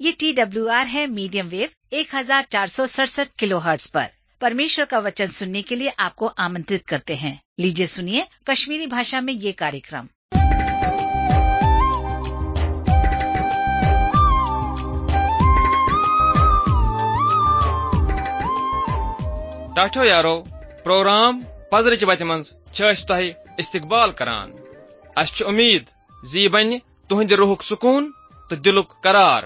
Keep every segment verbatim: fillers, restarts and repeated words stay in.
ये T W R है, medium wave एक हजार चार सौ सड़सठ किलो हर्ट्ज पर। परमेश्वर का वचन सुनने के लिए आपको आमंत्रित करते हैं। लीजिए सुनिए कश्मीरी भाषा में ये कार्यक्रम। टाठो यारो प्रोग्राम पजरच वत मज तह इस्तकबाल करान। अस उम्मीद जी बन तुहद रूहुक सुकून तो दिलुक करार।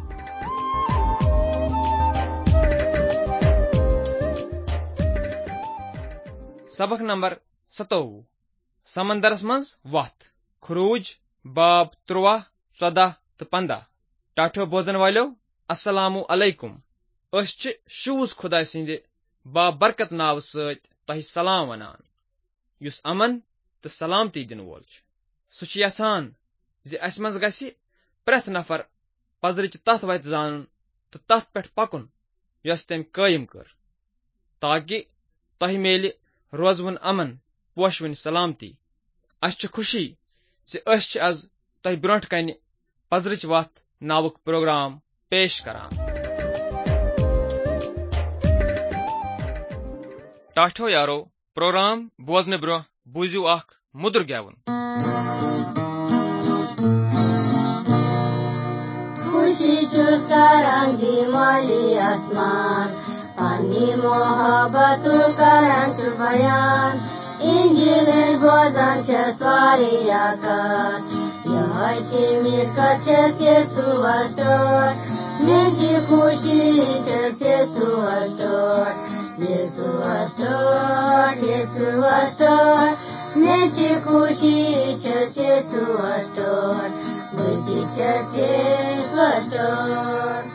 सबक नंबर सतोवु समंदरस मज वत। खुरूज बाब त्रुवाह चौदह तो पंद्रह। टाठो बोजन वालो अस्सलामु अलैकुम। अस च शूज खुदा सिंदे बाबरकत नाव सत तह सलाम वनान, युस अमन तो सलामती दिन वोल छ। सह छ यछान जे अस मज गसि प्रेथ नफर पजरच तथ वत जानन तो तथ पेठ पकुन यस तम कायम कर, ताकि तह मेल रोजवन अमन पोशवन सलामती। अस छ खुशी जे अस छ आज तह ब्रोंठ कन पजरच वत नावुक प्रोग्राम पेश करान। टाठो यारो प्रोग्राम बोजने ब्रो बूजू अख मुदुर गेवन। खुशी छुस करान जिमाली आसमान, पानी मोहब्बत करान छु बयान। इंजिल बोजन छ स्वारी आकार, यह छ मीट का छ से सुवस्टोर। मेची खुशी छ से सुवस्टोर, ये सुवस्टोर, ये सुवस्टोर। मेची खुशी छ से सुवस्टोर, बुद्धि छ से सुवस्टोर।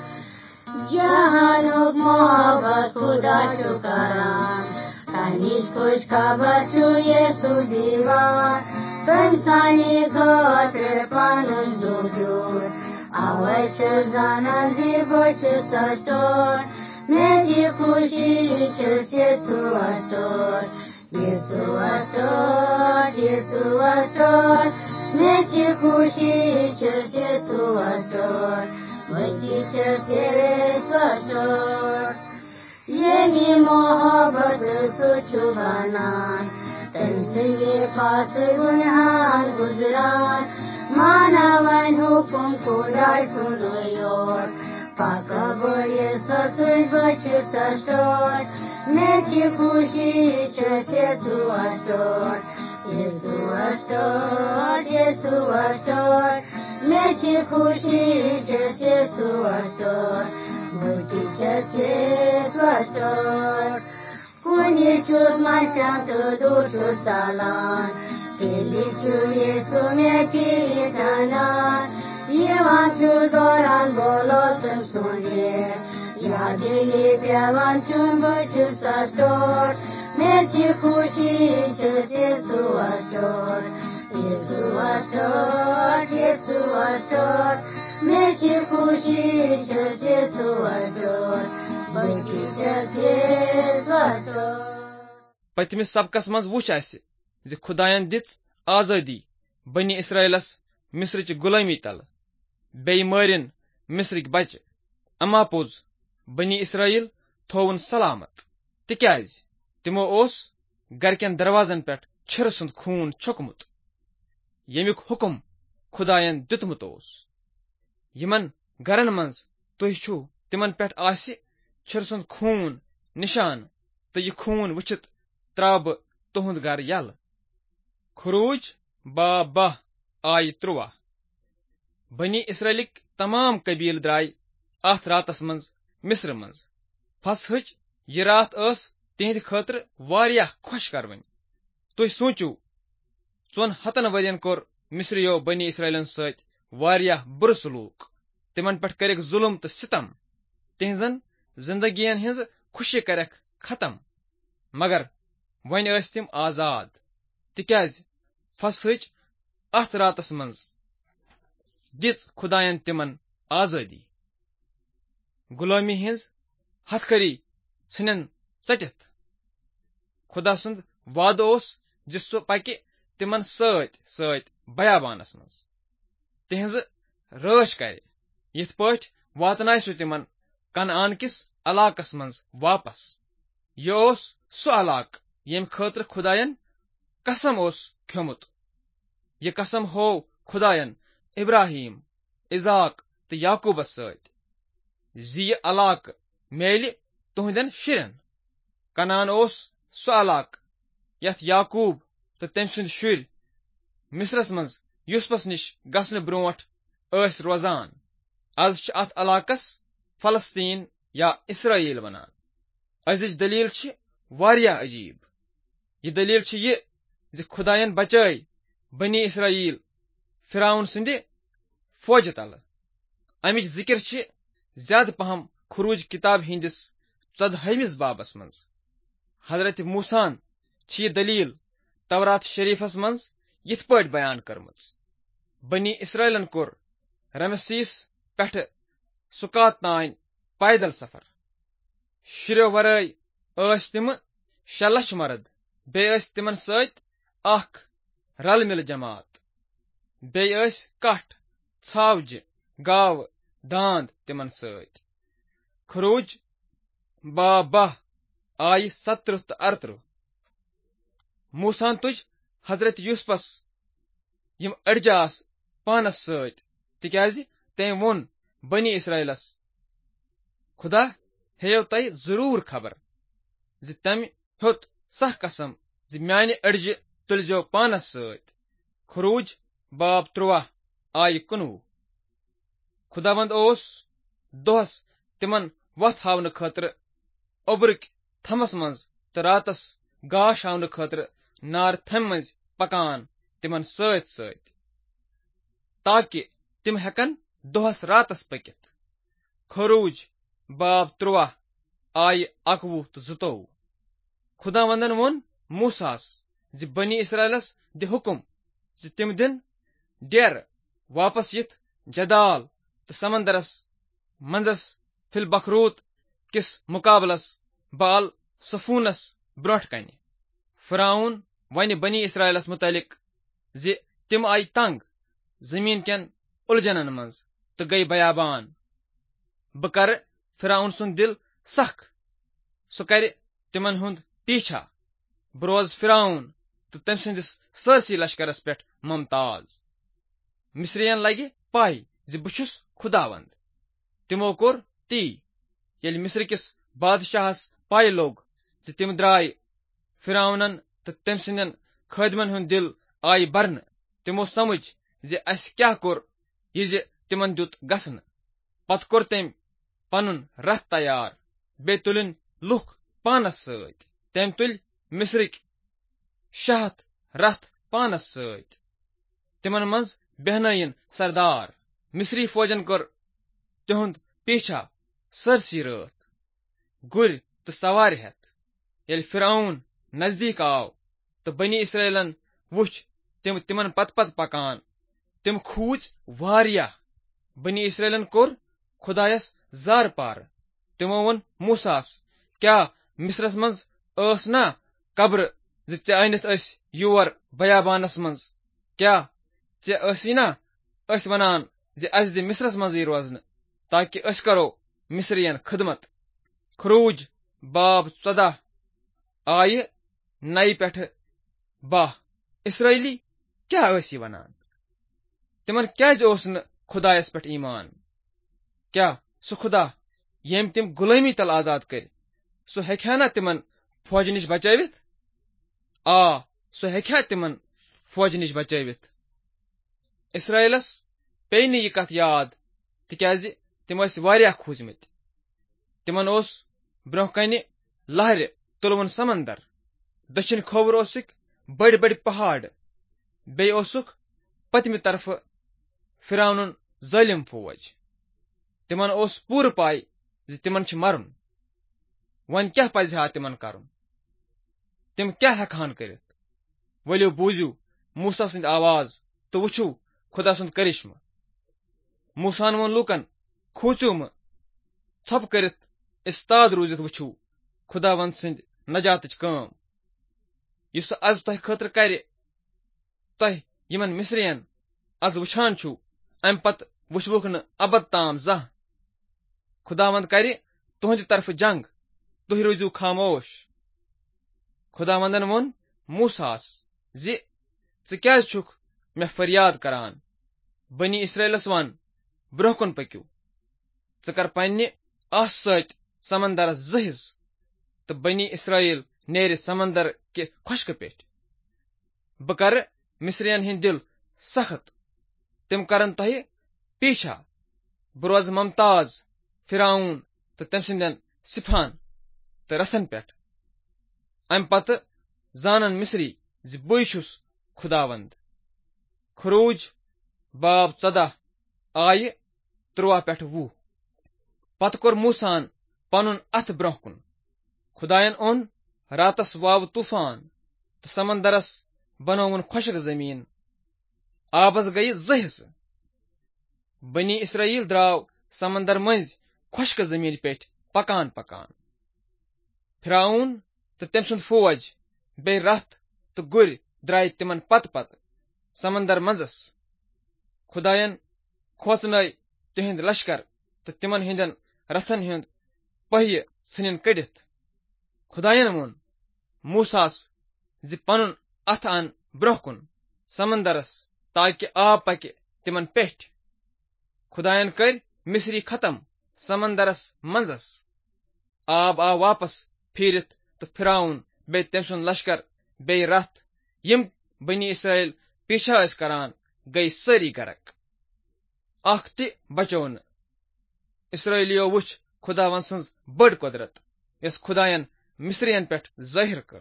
जहानुक मोहब्बत खुदा छु करान, तानिश खुश खबर छु येसु दीवार। तम सानी खतर पानुन जुद्योर, आवै छु जानन जीवो छु सस्टोर। मेची खुशी छ से सुवस्टोर, ये सुवस्टोर, ये सुवस्टोर। मेची खुशी छ से सुवस्टोर, बुद्धि छ से सुवस्टोर। ये मी मोहब्बत सुछु बनान, तम सिंगे पास गुनहान गुजरान। मानवन हुकुम खुदाई सुनोयोर, पाकब ये ससुर बचु सस्टोर। मेची खुशी छ से सुवस्टोर, ये सुवस्टोर, ये सुवस्टोर। मेची खुशी छ से सुवस्टोर, बुद्धि छ से सुवस्टोर। कुनी चुस माशम तो दूर छु चालान, तेली छु येसु में फिरी थानान। ये वांचु दौरान बोलो तुम सुनिए, याद ये प्यावान चुन बचु सस्टोर। मेची खुशी छ से सुवस्टोर, ये सुवस्टोर, ये सुवस्टोर। मेची खुशी छ से सुवस्टोर, बुद्धि छ से सुवस्टोर। पतमिस सबकस मज वुच आसि जे खुदायन दिच आजादी बनी इसराइलस मिस्रच गुलामी तल, बेय मारिन मिस्रिक बच। अमा पोज बनी इसराइल थोवन सलामत, तिक्याज तिमो ओस गरकन दरवाजन पेठ छिर सुंद खून छुकमुत, यमिक हुकुम खुदायन दितमुत ओस। यमन गरन मंज तुह छु तिमन पेठ आसि छिर सुंद खून निशान, तो यह खून वुचित त्राब तुहुंद गर यल। खुरूज बाब बाह आय त्रुवाह। बनी इसराइलिक तमाम कबील द्राय अथ रातस मंज मिस्र मंज। फसहच यह रात अस तिहंद खतर वारिया खुश करवन। तुह सोचू चौन हतन वरियन कोर मिस्रियो बनी इसराइलन सत वारिया बुर सलूक, तिमन पेठ करक जुल्म तो सितम, तिहजन जिंदगियन हिंज खुशी करक खत्म। मगर वन अस तिम आजाद, तिक्याज फसहच अथ रातस मंज दिच खुदायन तिमन आजादी। गुलामी हिंज हथकरी छनन चटित। खुदा सुंद वाद ओस जिसो पकि तिमन सत सत बयाबानस मंज, तिहंज राश कर, यथ पठ वातनाय सु तिमन कनान किस अलाकस मंज वापस। यह ओस सु अलाक यम खतर खुदायन कसम ओस खमुत। यह कसम हो खुदायन इब्राहिम, इजाक तो याकूबस सत जी यह अलाक मेल तुहदन शुरन। कनान ओस सु अलाक यथ याकूब तो तम सुंद शुर मिस्रस मंज यूसुफस निश गसन ब्रोट अस रोजान। आज छ अत अलाकस फलस्तीन या इसराइल वनान। अजिच दलील छ वारिया अजीब। यह दलील छ यह जे खुदायन बचाई बनी इसराइल फिरौन सिंदे फौज तल। अमिच जिक्र छ ज्यादा पहम खुरूज किताब हिंदिस चौदहमिस बाबस मंज। हजरत मूसान छ यह दलील तवरात शरीफस मंज यथ पट बयान करमच। बनी इसराइलन कोर रमसीस पेठ सुकात तान पैदल सफर। शुरो वराय अस तिम शे लछ मर्द बे अस तिमन सत अख रल मिल जमात। बे अस कठ छावज गाव दांद तिमन सत। खरूज बाब बाह आय सत्रह तो अरत्रह। मूसान तुज हजरत यूसुफस यम अड़जास पानस सत तिक्याज तम वोन बनी इसराइलस खुदा हेयो तय जरूर खबर जि तम होत सह कसम जि म्याने अड़ज तुलजो पानस सत। खरूज बाब त्रुवह आय कुनवु। खुदावंद ओस दोहस तिमन वथ हावन खतर ओब्रक थमस मंज तो रातस गाश हावन खतर नार थम मंज पकान तिमन सत सत ताकि तिम हेकन दोहस रातस पकित। खरूज बाब त्रुवह आय अकवु तो जुतोवु। खुदावंदन वोन मूसास जि बनी इसराइलस दि हुकुम जि तिम दिन डेर वापस यथ जदाल तो समंदरस मंजस फिल बखरूत किस मुकाबलस बाल सफूनस ब्रोट कन। फिरौन वन बनी इसराइलस मुतलिक जि तिम आय तंग जमीन केन उलझनन मंज तो गई बयाबान। ब कर फिरौन सुन दिल सख सु कर तिमन हुंद पीछा। बह रोज फिरौन तो तम सिंदिस सरसी लश्करस पे मुमताज। मिस्रियन लगे पाई जि बुछुस खुदावंद। तिमो कोर ती येल मिस्र किस बादशाहस पाई लोग जि तिम द्राय फिरौनन तो तम सिंदन खदमन हुंद दिल आय बरन। तिमो समझ जे अस क्या कोर यह जे तिमन दुत गसन। पत कोर तम पनुन रथ तैयार बे तुलिन लुख पानस सत। तम तुल मिस्रिक शहत रथ पानस सत। तिमन मंज बेहनयन सरदार। मिस्री फौजन कोर तिहुंद पीछा सरसी रात गुर तो सवार हेत। येल फिरौन नजदीक आव तो बनी इसराइलन वुछ तिम तिमन पत पत पकान। तिम खूच वारिया। बनी इसराइलन कोर खुदायस जार पार। तिमो वन मूसास क्या मिस्रस मंज अस ना कब्र जि चे अनित अस योर बयाबानस मंज। क्या चे असी ना अस वनान जे अस दि मिस्रस मंज रोजन ताकि अस करो मिस्रियन खदमत। खरूज बाब चौदह आय नई पेठ बाह। इसराइली क्या असी वनान तिमन क्या ओसन खुदायस पेठ ईमान। क्या सु खुदा येम तिम गुलामी तल आजाद कर सु हेख्या ना तिमन फौज निश बचावित। आ सु हेख्या तिमन फौज निश बचावित। इसराइलस पे न यह कथ याद तिक्याज तिम अस वारिया खूजमित। तिमन ओस ब्रोह कन लहर तुलवन समंदर। दक्षिण खोवर ओसुक बड़ बड़ पहाड़। बे ओसुक पतमि तरफ फिरौनुन जालिम फौज। तिमन ओस पूर पाय जे तिमन छ मरुन। वन क्या पज हा तिमन करन तिम क्या हेखान करित। वलियो बूझू मूसा सिंद आवाज तो वुछू खुदा सुंद करिश्म। मूसान वोन लूकन खूचू म छप करित इस्ताद रूजित वुछू खुदावंद सिंद नजातच काम युस आज तह खतर कर तह यमन मिस्रियन आज वुछान छु अम पत वुछवुक न अबद ताम जह। खुदावंद करे तुहंद तरफ जंग, तुह रोजू खामोश। खुदावंदन वोन मूसास जि ज क्या छुक मे फरियाद करान, बनी इसराइलस वन ब्रोह कुन पक्यू, ज कर पन्ने आस सत समंदरस जहिज, तो बनी इसराइल नेर समंदर के खुश्क पे। बह कर मिस्रियन हिंद दिल सख्त, तिम करन तह पीछा। बह रोज ममताज फिराउन तो तम सिंदन सिफान तो रथन पे। अम पत जानन मिस्री ज बई छुस खुदावंद। खरूज बाब चौदह आय त्रुआ पे वुह। पत कोर मूसान पनुन अथ ब्रोह कुन। खुदायन ओन रातस वाव तूफान, तो समंदरस बनोवन खुशक जमीन, आबस गई जहिस। बनी इसराइल द्राव समंदर मंज खुशक जमीन पे पकान पकान। फिराउन तो तम सुंद फौज बे रथ तो गुर द्राय तिमन पत पत समंदर मंजस। खुदायन खोचन तिहिंद लश्कर तो तिमन हिंदन रथन हिंद पहिय सनिन कड़ित। खुदायन वोन मूसास जि पनुन अथ अन ब्रोह कुन समंदरस, ताकि आब पके तिमन पे। खुदायन कर मिस्री खत्म समंदरस मंजस। आब आ वापस फिरत तो फिराउन बे तम सुन लश्कर बे रथ यम बनी इसराइल पीछा करान गई सारी गरक। अख ति बचो न। इसराइलियो वुच खुदावन सन्ज बड़ कुदरत, यस खुदायन मिस्रियन पे जाहिर कर।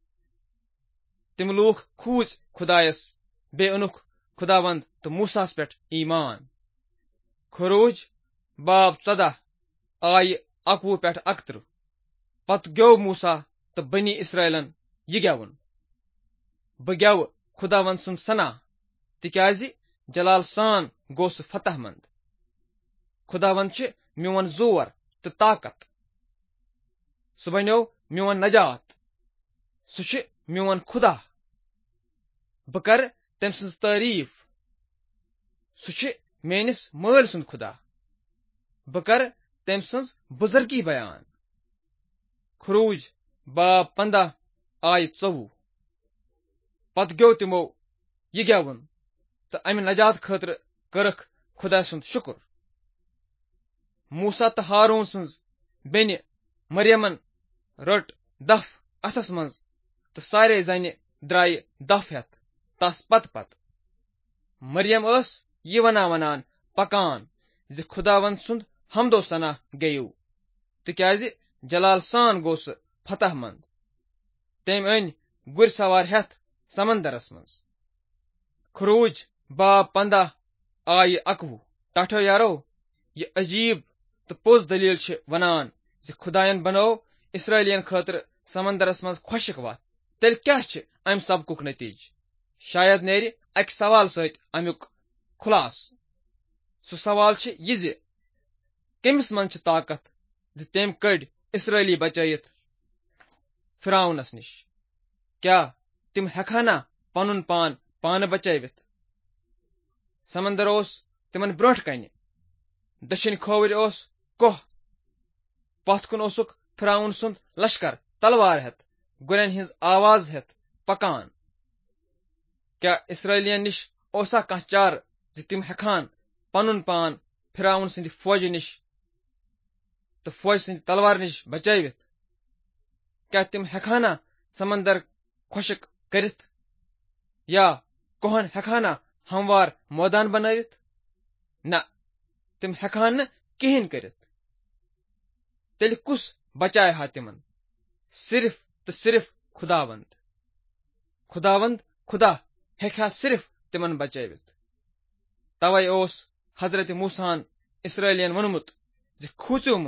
तिम लूख खूज खुदायस, बे उनुख खुदावंद तो मूसास पे ईमान। खरूज बाब चौदह आय अकवु पे अकत्र। पत ग्यो मूसा तो बनी इसराइलन यह गेवन, बह गेव खुदावंद सुन सना, तिक्याजि जलाल सान गो सह फतहमंद। खुदावंद छ म्योन जोर तो ताकत, सह बनो म्योन नजात, सह छ म्योन खुदा। बह कर तम सन्ज तारीफ, सह छ मेनिस माल सुंद खुदा। बह कर तम सन्ज बुजुर्गी बयान। खरूज बाब पंद्रह आय चौवु। पत ग्यो तिमो यह गेवन, तो अमि नजात खतर करख खुदा सुंद शुक्र। मूसा तो हारून सन्ज बेनि मरियमन रट दफ अथस मंज, तो सारे जन द्राय दफ हेत तस पत पत। मरियम अस यह वना वनान पकान जि खुदावंद सुंद हमदो सना गयु, तिक्याजि जलाल सान गो सह फतहमंद। तम अन गुर सवार हेत समंदरस मंज। खरूज बाब पंद्रह आय अकवु। टाठो यारो, यह अजीब तो पोज दलील छ वनान जि खुदायन बनो इसराइलियन खतर समंदरस मंज खुशक वत। तेल क्या छ अम सबकुक नतीज? शायद नेरि अक सवाल सत अमुक खुलास। सु सवाल छ यह जि कमिस मंज छ ताकत जि तेम कड़ इसराइली बचयित फिराउनस निश? क्या तिम हेखाना पनुन पान पान बचयित? समंदर ओस तिमन ब्रोट कन, दक्षिण खोवर ओस कोह, पथ कुन ओसुक फिराउन सुंद लश्कर तलवार हेत गुरन हिंज आवाज हेत पकान। क्या इसराइलियन निश ओसा कह चार जि तिम हेखान पनुन पान फिराउन सिंध फौज निश तो फौज सिंध तलवार निश बचयित? क्या तिम हेखाना समंदर खुशक करित, या कोहन हेखाना हमवार मैदान बनवित? न, तिम हेखान न किहिन करित। तेल कुस बचाए हा तिमन? सिर्फ तो सिर्फ खुदावंद। खुदावंद खुदा हेखा सिर्फ तिमन बचयित। तवै ओस हजरत मूसान इसराइलियन वनमुत जि खूचुम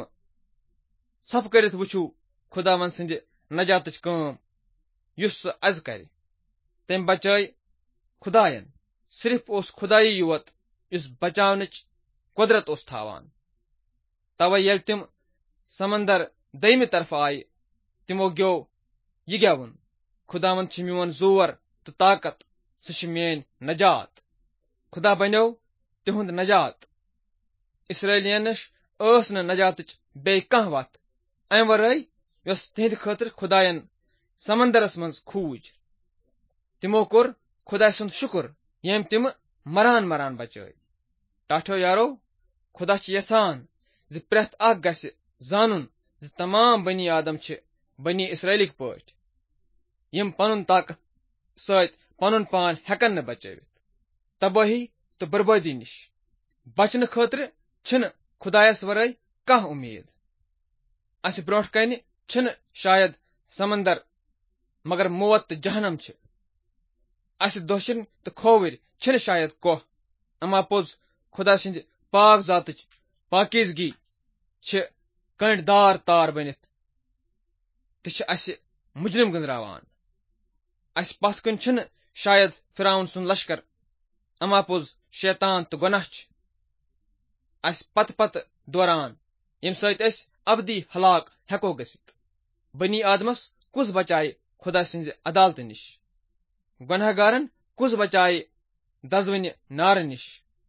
सफ करित वुचू खुदावन सिंध नजातच काम युस अज कर। तम बचाय खुदायन। सिर्फ ओस खुदाई योत युस बचावनच कुदरत ओस थावान। तवै यल तिम समंदर दयमि तरफ आय, तिमो ग्यो यह गेवन, खुदावन छ म्योन जोर तो ताकत, सह छ मेन नजात। खुदा बनो तिहुंद नजात। इसराइलियन ٲस नہٕ नजातच बेय्य कانٛہہ वत्ھ अमہِ वरٲے यस तिहंदِ खٲطرٕ खुदायन समंदरस मंज खूज। तिमो कोर खुदाय सुंद शुक्र येम तिम मरान मरान बचٲय। टाठो यारो, खुदा छ यछान ज प्रेथ अख गژھِ जानुन ज तमाम बनी आदम छ बनी इसराइलिक पٲٹھۍ यम पनुन ताकत सत पनुन पान हेकन न बचٲवित तबाही तो बर्बादी निश। बचन खٲطرٕ छन खुदायस वरٲय कانٛہہ उम्मीद। अस ब्रोंठ कन छन शायद समंदर मगर मौत तो जहनम छ। अस दोशन तो खोवर छन शायद कोह अमा पोज खुदा सिंद पाक जातच पाकीजगी छ कंडदार तार बनित त छ अस मुजरिम गंदरावान। अस पथ कन छन शायद फिराउन सुन लश्कर अमा पोज शैतान तो गुनाह छ। अस पत पत दौरान यम सत अस अबदी हलाक हेको गसित। बनी आदमस कुस बचाए खुदा सिंज अदालत निश। गुनहगारन कुस बचाए दजवनि नार निश।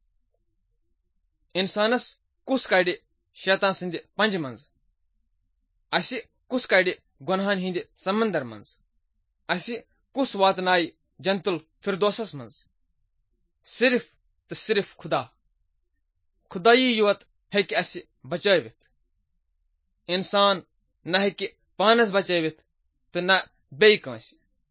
इंसानस कुस कड़ शैतान सिंद पंज मंज। अस कुस कड़ गुनहन हिंद समंदर मंज। अस कुस वातनाय जंतुल फिरदौसस मंज। सिर्फ तो सिर्फ खुदा। खुदाई योत हेक अस बचावित। इंसान न हेक पानस बचावित तो न बेय्य कांस।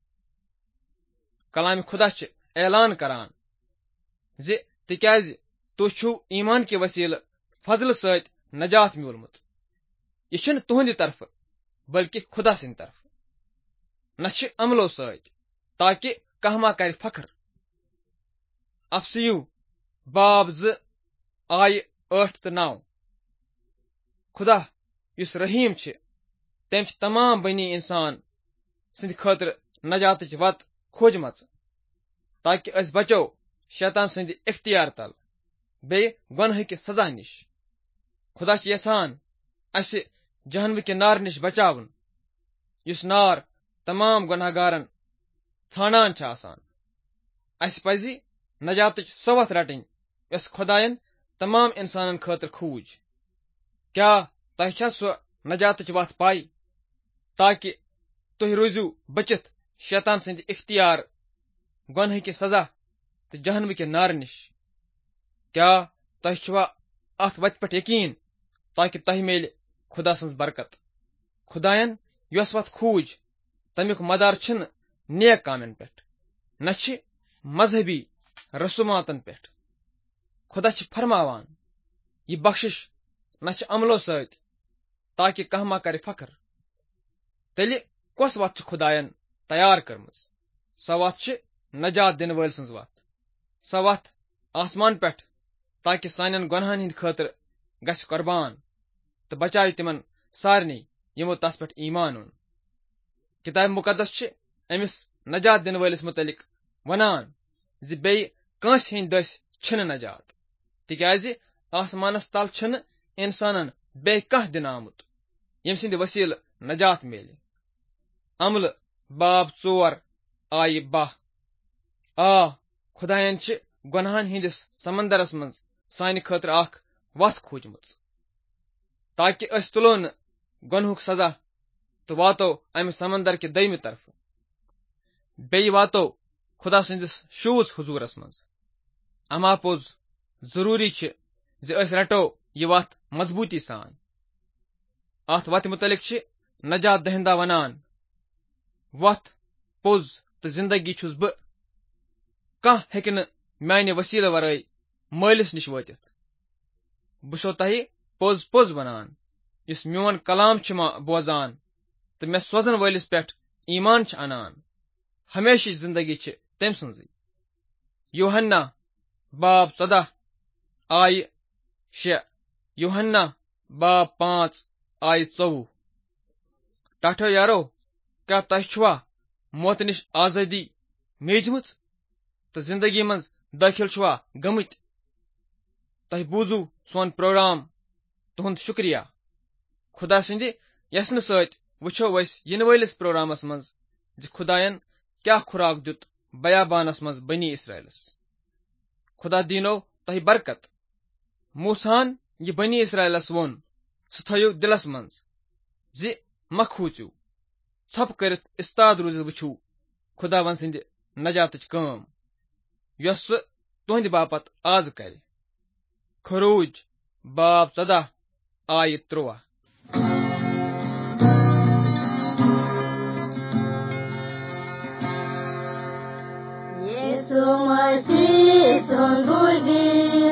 कलाम खुदा छ ऐलान करान जे तिक्याज तुह छु ईमान के वसील फजल सत नजात म्यूलमुत। यह छन तुहंद तरफ बल्कि खुदा सिंद तरफ न छ अमलो सत ताकि कह मा कर फखर। अफसयू बाब ज आय आठ तो नौ। खुदा युस रहीम छ तम छ तमाम बनी इंसान सिंद खतर नजातच वत खोजमच ताकि अस बचो शैतान सिंद इख्तियार तल बे गुनह के सजा निश। खुदा छ यछान अस जहन्नम के नार निश बचावन युस नार तमाम गुनहगारन छानान छ आसान। अस पजि नजातच सो वत रटन यस खुदायन तमाम इंसानन खतर खूज। क्या तह छा सो नजातच वत पाई ताकि तुह रोजू बचित शैतान सिंद इख्तियार गुनह के सजा तो जहन्नम के नार निश। क्या तह छवा अथ वत पे यकीन ताकि तह मेल खुदा सन्स बरकत। खुदायन यस वत खूज तमिक मदार छन नेक कामन पे न छ मजहबी रसूमातन पे। खुदा छ फरमावान यह बख्शिश न छ अमलो सत ताकि कह मा कर फखर। तेलि कस वत छ खुदायन तैयार करमज। सो वत छ नजात दिन वल सन्स वत। सो वत आसमान पे ताकि सानन गुनहन हिंद खतर गस कुर्बान तो बचाए तिमन सारनी यमो तस पे ईमान ओन। किताब मुकदस छ अमिस नजात दिन वलिस मुतलिक वनान जि बेय्य कांस हिंद दस छन नजात तिक्याज आसमानस तल छन इंसानन बेय्य कांह दिन आमुत यम सिंद वसील नजात मेले। अमल बाब चोर आय बाह। आ खुदायन छ गुनहन हिंदिस समंदरस मंज सानि खतर अख वत खोजमच ताकि अस तुलो न गुनहुक सजा तो वातो अमि समंदर के दयमी तरफ बेय्य वातो खुदा सिंदिस शूज हुजूरस मंज। अमा पोज जरूरी छ जे अस रटो यह वत मजबूती सान। अथ वत मुतलिक छ नजात दहिंदा वनान वत पोज तो जिंदगी छुस ब कह हेक न माने वसील वराय मालिस निश वतित। बो तह पोज पोज वनान इस मोन कलाम छ बोजान तो मे सोजन वलिस पे ईमान छ अनान हमेशा जिंदगी छ तम सन्जी। यूहन्ना बाब चौदह आय शे। यूहन्ना बाब पांच आय चौवह। टाठो यारो, क्या तह छुआ मौत निश आजादी मेजमच तो जिंदगी मंज दाखिल छुआ गमित। तह बूजू सोन प्रोग्राम तुहंद शुक्रिया। खुदा सिंद यसन सत वुछो अस इन वलिस प्रोग्रामस मंज ज खुदायन क्या खुराक दुत बयाबानस मंज बनी इसराइलस। खुदा दीनो तह बरकत। मूसान ये बनी इसराइलस वोन सह थयो दिलस मंज जि मख खूचू छप करित इस्ताद रूजित वुछू खुदावन सिंद नजातच काम यस सह तुहंद बापत आज कर। खरूज बाब चौदह आयत त्रुवा। यीशु मसीह सुन बुझी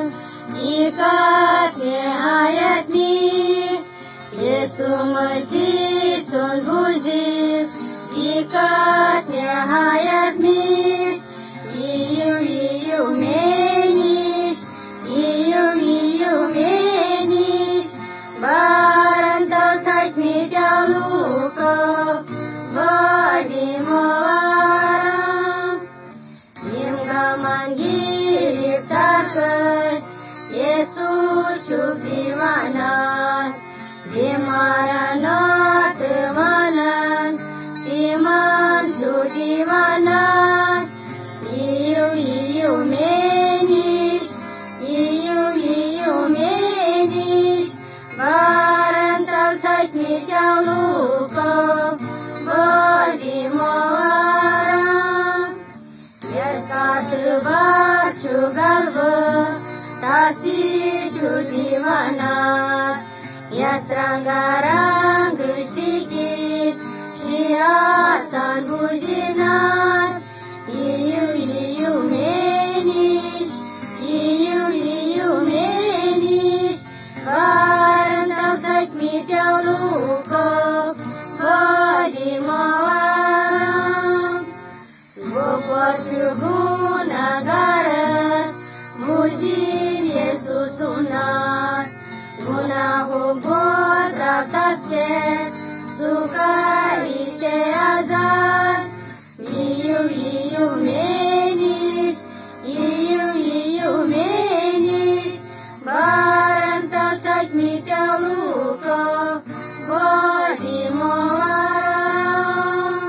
इकात निहायती यीशु मसीह सुन बुझी इकात निहायती यू यू मेनिश यू यू मेनिश बारंtal takni daluka badi mawaram nimgaman girip tarkat Yesu chuk diwanat dimaranat manan diman chuk diwanat iu iu menish iu iu menish barantal takni daluka badi mawaram yasat bachu galba tasti chudivanat yasrangarang spikit shiasan buzinat iu iu menish iu iu menish barantal takni daluka badi mawaram Bopachu gunagaras muzin Yesus sunat gunahu gorda tasbih suka ice azan iu iu menish iu iu menish barantal takni daluka badi mawaram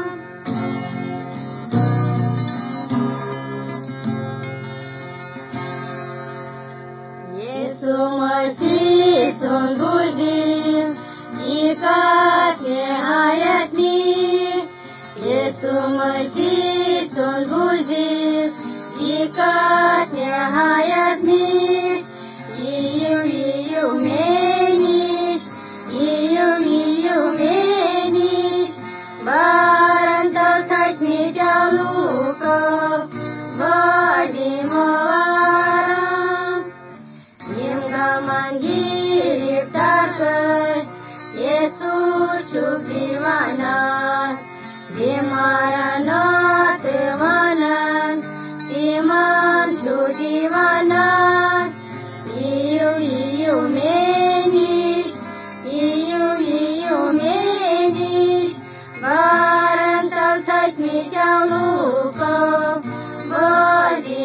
Yesu Masih sun buzi ikat nihayatni Yesu Masih sun buzi ikat nihayatni iu iu menish iu iu menish barantal takni daluka badi mawaram nimgaman girip tarkat Yesu chuk diwanat dimaranat manan diman chuk diwanat iu iu menish iu iu menish barantal takni daluka badi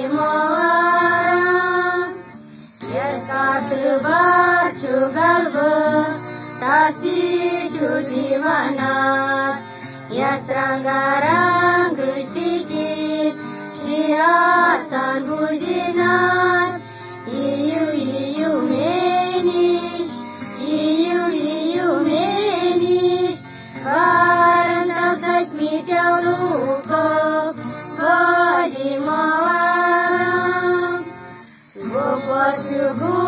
mawaram yasat bachu galba tasti chudivanat yasrangarang spikit shiasan buzinat iu iu menish iu iu menish barantal takni daluka badi mawaram Bopachu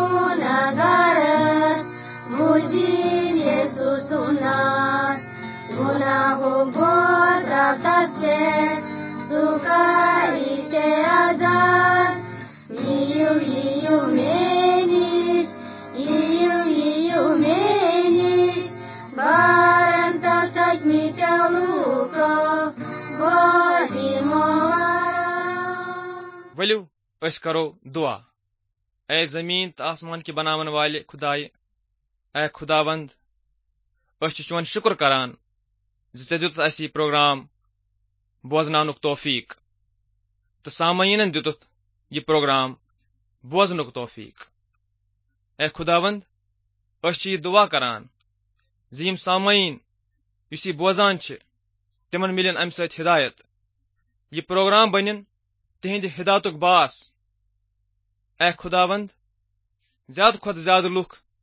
gunagaras muzin Yesus sunat gunahu gorda tasbih suka ice azan iu iu menish iu iu menish barantal takni daluka badi mawaram वलियो अस करो दुआ। ए जमीन तो आसमान की बनावन वाले खुदाई ए खुदावंद अस चोन शुक्र करान जे दित असी प्रोग्राम बोजनानुक तौफीक तो सामयीनन दितुत ये प्रोग्राम बोजनुक तौफीक। ए खुदावंद अस ये दुआ करान जे यम सामयीन युस ये बोजान छ तिमन मिलन अम सत हिदायत ये प्रोग्राम बनिन तिहिंद हिदायतुक बास। ए खुदावंद ज्यादा खुद ज्यादा लुख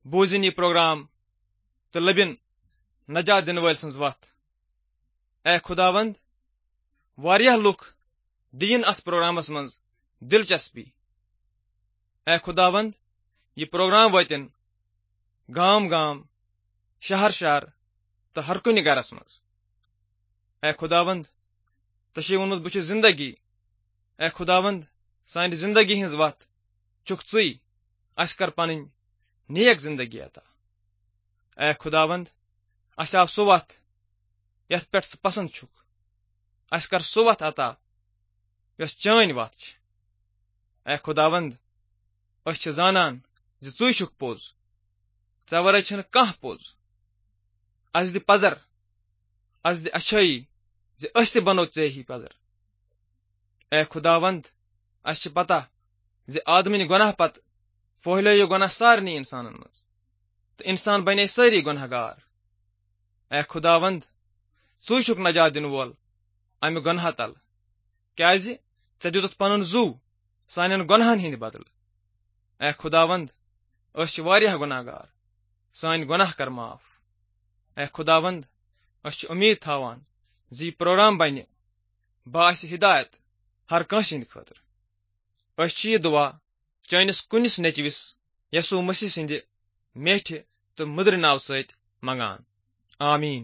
बोजिन यह प्रोग्राम तो लबिन नजात दिन वल सन्ज वत। ए खुदावंद वारियाह लुक दीन अथ प्रोग्रामस मज दिलचस्पी। ए खुदावंद यह प्रोग्राम वतन गाम गाम शहर शहर तो हर कुन गरस मज। ए खुदावंद तशे वोनुत बह जिंदगी। ए खुदावंद सान जिंदगी हिंज वत चुक चुई अस कर पन नेक जिंदगी अता। ए खुदावंद अस आव सो वत यथ पे पसंद छुक। अस कर सो वत अता यस चान वत। ए खुदावंद अस जानन ज चुई छुक पोज चे वरै छन कह पोज। अस दि पजर अस दि अच्छाई ज अस ते बनो चे ही पजर। ए खुदावंद अस पता ज आदमी गुनाह पत फहलो गुनाह सारनी इंसानन मज तो इंसान बने सारी गुनहगार। ए खुदावंद चुई छुक नजात दिन वोल अमि गुनाह तल क्याज चे दितुत पनुन जू सानन गुनाहन हिंद बदल। ए खुदावंद अस वारियाह गुनाहगार सान गुनाह कर माफ। ए खुदावंद अस उम्मीद थावान जी प्रोग्राम बने बास हिदायत हर कंस हिंद खतर। अस यह दुआ चैनिस कुनिस नेचविस यसु मसीह सिंध मेठ तो मुद्र नाव सत मंगान। आमीन।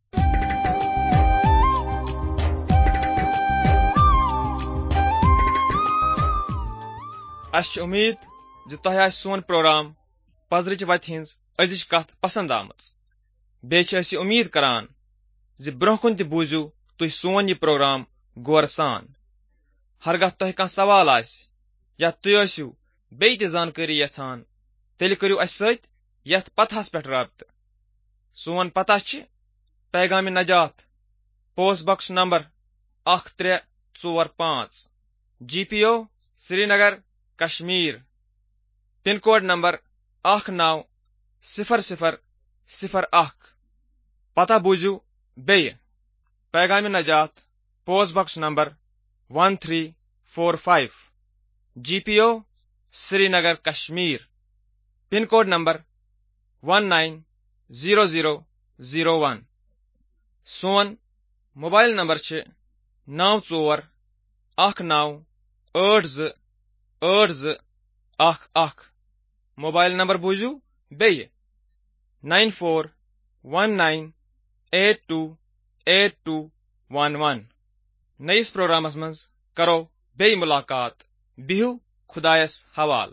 अस उम्मीद ज तह आस सोन प्रोग्राम पजरच वत हिंज अजिच कथ पसंद आमच। बे उम्मीद करान ज ब्रोह कुन त बूजू तुह सोन यह प्रोग्राम गौर सान। हरगह तह कह सवाल आस या तुह आसु बे त जानकारी यथान तेल करू अस सत यथ पथस पे राब्त। सोन पता छ पैगाम नजात पोस्ट बॉक्स नंबर अख त्रे चोर पांच G P O Srinagar Kashmir pin code number अख नौ सिफर सिफर सिफर अख। पता बूझू बे पैगाम नजात post box number one three four five G P O Srinagar Kashmir pin code number one nine zero zero zero one. सोन मोबाइल नंबर छ नौ चोर अख नौ आठ ज आठ ज अख अख। मोबाइल नंबर बूझू बे nine four one nine eight two eight two one one. Nice programmes मज करो बे मुलाकात। बिहू खुदायस हवाल।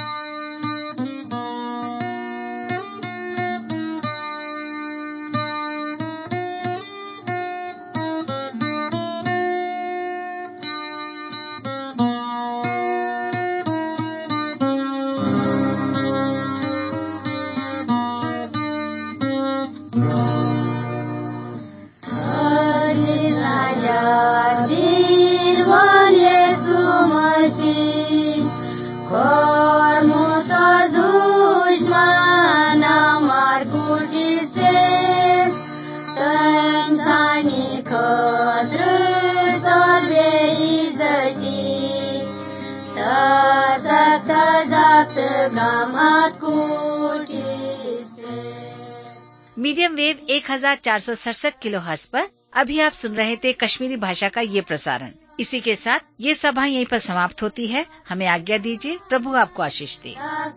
मीडियम वेव एक हजार चार सौ सड़सठ किलो हर्ट्ज पर अभी आप सुन रहे थे कश्मीरी भाषा का ये प्रसारण। इसी के साथ ये सभा यहीं पर समाप्त होती है। हमें आज्ञा दीजिए। प्रभु आपको आशीष दे।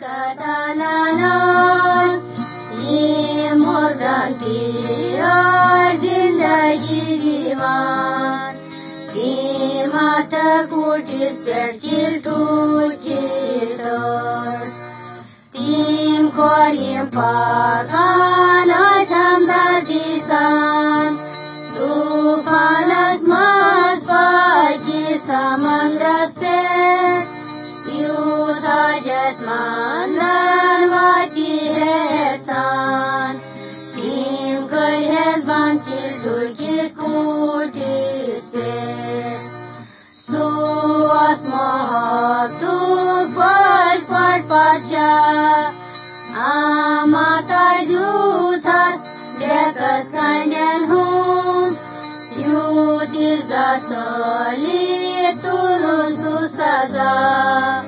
Tim korim paganas amdadisan, tufanas mas pagi samandras per, yuta jatman dan wati hesan. Tim kerhes bantil tukit kutis per, suas mahab tu fal fal pacha. Amata jutas dekas kandyan hum, yutil zatsali tulus susaza.